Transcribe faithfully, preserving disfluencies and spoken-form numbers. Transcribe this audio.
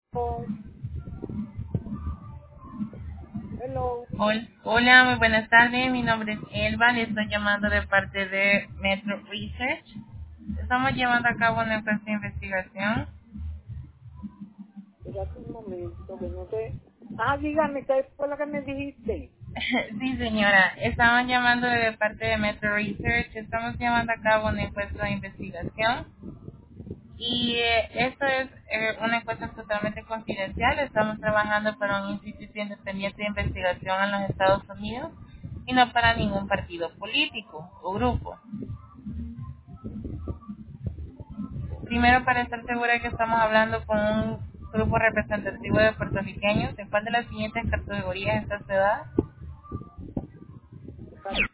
Oh, hello. Hol- Hola, muy buenas tardes. Mi nombre es Elba. Le estoy llamando de parte de Metro Research. Estamos llevando a cabo una encuesta de investigación. Espérate un momento, que no sé. Ah, dígame, ¿qué fue lo que me dijiste? Sí, señora. Estamos llamando de parte de Metro Research. Estamos llevando a cabo una encuesta de investigación. Y eh, esto es eh, una encuesta totalmente confidencial. Estamos trabajando para un instituto independiente de investigación en los Estados Unidos y no para ningún partido político o grupo. Primero, para estar segura que estamos hablando con un grupo representativo de puertorriqueños, ¿en cuál de las siguientes categorías está su edad?